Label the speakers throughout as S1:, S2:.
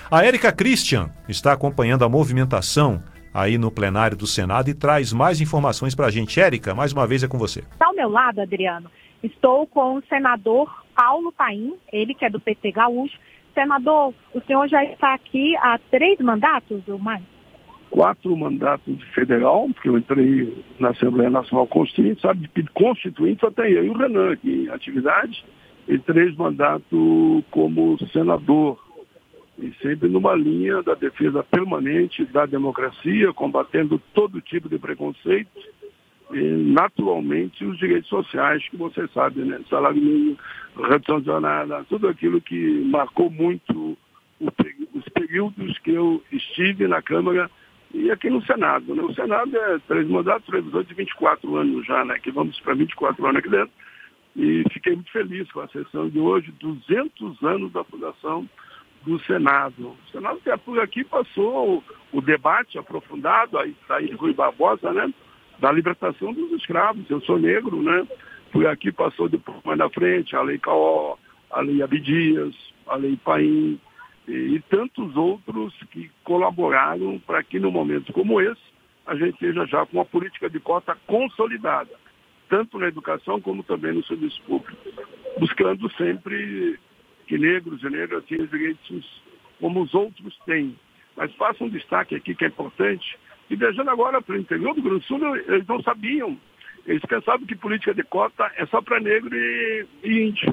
S1: A Érica Christian está acompanhando a movimentação aí no plenário do Senado e traz mais informações para a gente. Érica, mais uma vez é com você.
S2: Ao meu lado, Adriano, estou com o senador Paulo Paim, ele que é do PT Gaúcho. Senador, o senhor já está aqui há 3 mandatos ou mais?
S3: 4 mandatos de federal, porque eu entrei na Assembleia Nacional Constituinte, sabe, de constituinte só tem eu e o Renan aqui em atividade, e 3 mandatos como senador, e sempre numa linha da defesa permanente da democracia, combatendo todo tipo de preconceito, e naturalmente os direitos sociais, que você sabe, né? Salário mínimo, redução de jornada, tudo aquilo que marcou muito os períodos que eu estive na Câmara e aqui no Senado, né? O Senado é 3 mandatos, revisão de 24 anos já, né? Que vamos para 24 anos aqui dentro. E fiquei muito feliz com a sessão de hoje, 200 anos da fundação do Senado. O Senado que por aqui passou o debate aprofundado, aí Rui Barbosa, né? Da libertação dos escravos. Eu sou negro, né? Por aqui passou depois mais na frente a Lei Caó, a Lei Abdias, a Lei Paim, e tantos outros que colaboraram para que, num momento como esse, a gente esteja já com uma política de cota consolidada, tanto na educação como também no serviço público, buscando sempre que negros e negras tenham direitos como os outros têm. Mas faço um destaque aqui que é importante, e viajando agora para o interior do Rio Grande do Sul, eles não sabiam, eles pensavam que política de cota é só para negro e índio.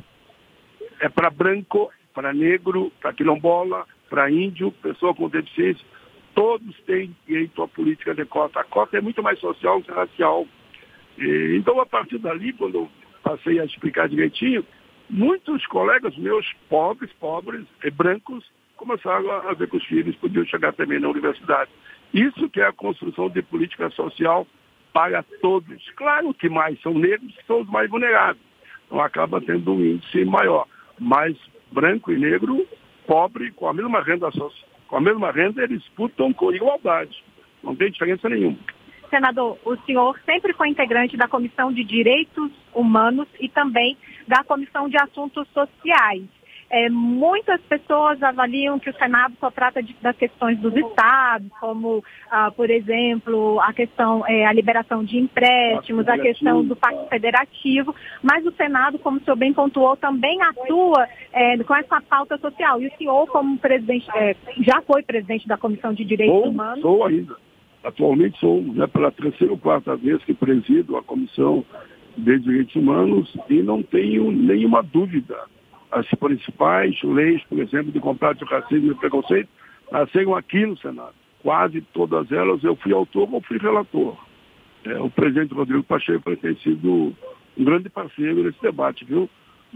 S3: É para branco, para negro, para quilombola, para índio, pessoa com deficiência, todos têm direito à política de cota. A cota é muito mais social que racial. Então, a partir dali, quando eu passei a explicar direitinho, muitos colegas meus, pobres e brancos, começaram a ver que os filhos podiam chegar também na universidade. Isso que é a construção de política social para todos. Claro que mais são negros, que são os mais vulneráveis. Então, acaba tendo um índice maior. Mas branco e negro, pobre, com a mesma renda, eles disputam com igualdade. Não tem diferença nenhuma.
S2: Senador, o senhor sempre foi integrante da Comissão de Direitos Humanos e também da Comissão de Assuntos Sociais. Muitas pessoas avaliam que o Senado só trata das questões dos estados, como, por exemplo, a liberação de empréstimos, a questão do Pacto Federativo, mas o Senado, como o senhor bem pontuou, também atua com essa pauta social. E o senhor, como presidente, já foi presidente da Comissão de Direitos Humanos?
S3: Sou ainda. Atualmente sou, né, pela 3ª ou 4ª vez que presido a Comissão de Direitos Humanos e não tenho nenhuma dúvida. As principais leis, por exemplo, de combate ao racismo e preconceito, nasceram aqui no Senado. Quase todas elas eu fui autor ou fui relator. O presidente Rodrigo Pacheco tem sido um grande parceiro nesse debate, viu?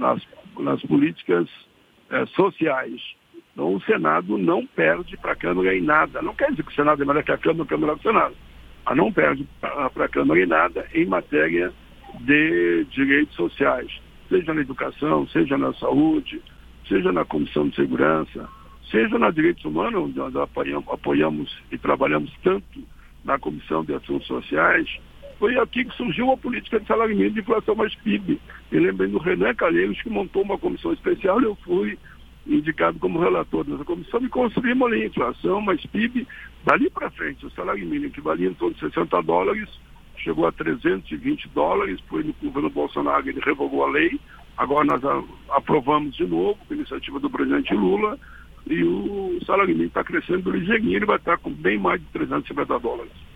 S3: Nas políticas sociais. Então, o Senado não perde para a Câmara em nada. Não quer dizer que o Senado é melhor que a Câmara que o Senado. Mas não perde para a Câmara em nada em matéria de direitos sociais. Seja na educação, seja na saúde, seja na Comissão de Segurança, seja na Direitos Humanos, onde nós apoiamos e trabalhamos tanto na Comissão de Assuntos Sociais. Foi aqui que surgiu a política de salário mínimo de inflação mais PIB. Eu lembrei do Renan Calheiros, que montou uma comissão especial, e eu fui indicado como relator dessa comissão, e construímos ali a inflação mais PIB. Dali para frente, o salário mínimo, que valia em torno de $60, chegou a $320, foi no governo Bolsonaro, ele revogou a lei, agora nós aprovamos de novo, com a iniciativa do presidente Lula, e o salário mínimo está crescendo ligeirinho, ele vai estar com bem mais de $350.